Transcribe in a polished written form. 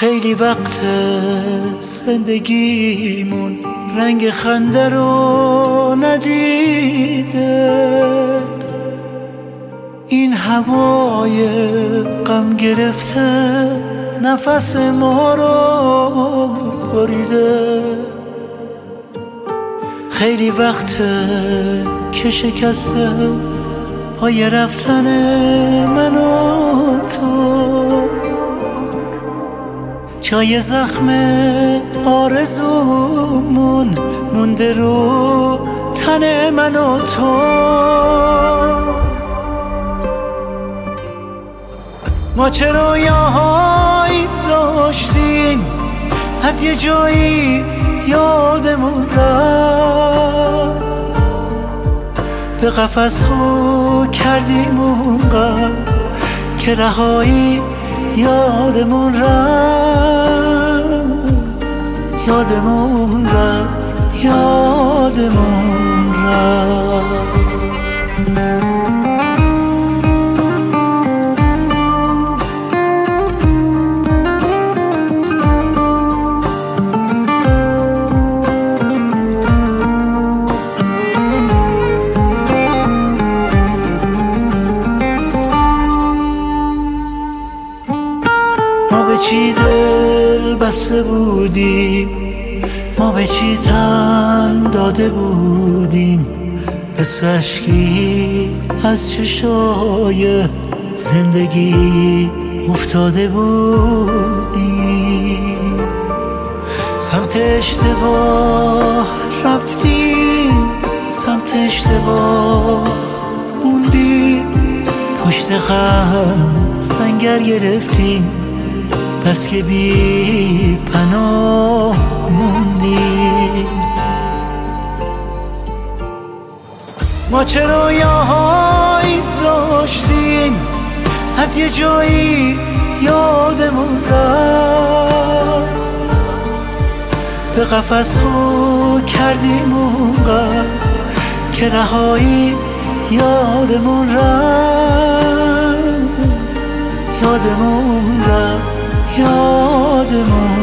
خیلی وقت زندگیمون رنگ خنده رو ندیده، این هوای غم گرفته نفس ما رو بریده. خیلی وقت که شکسته پای رفتن من و تو، جای زخم آرزومون مونده رو تن من و تو. ما چه رویاهایی داشتیم از یه جایی یادمون رفت، به قفس خو کردیم اونقدر که رهایی یادمون رفت، یادمون رفت، یادمون رفت. ما به چی دل بسته بودیم، ما به چی تن داده بودیم، مثل اشکی از چشای زندگی افتاده بودیم. سمت اشتباه رفتیم، سمت اشتباه موندیم، پشت غم سنگر گرفتیم، بس که بی پناه موندیم. ما چه رویاهایی داشتیم از یه جایی یادمون رفت، به قفس خو کردیم اونقدر که رهایی یادمون رفت، یادمون رفت، یادمون